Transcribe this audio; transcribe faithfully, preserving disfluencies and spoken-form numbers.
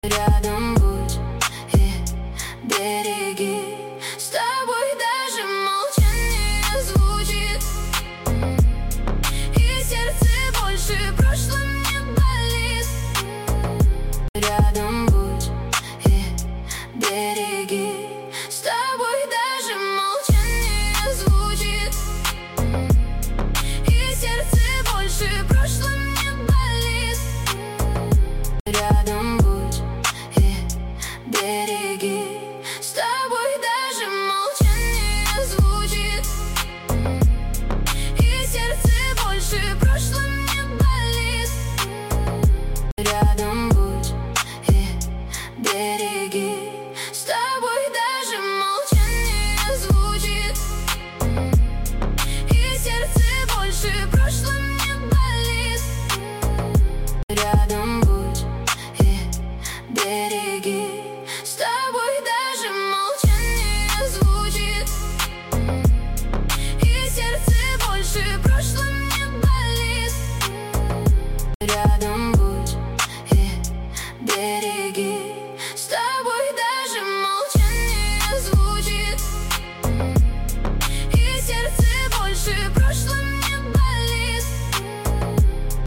Рядом будь и береги. С тобой даже молчание звучит, и сердце больше прошлым не болит. Рядом будь и береги. С тобой даже молчание звучит, и сердце больше прошлым не болит. Рядом будь и береги. С тобой даже молчание звучит, и сердце больше прошлым не болит. Рядом будь и береги.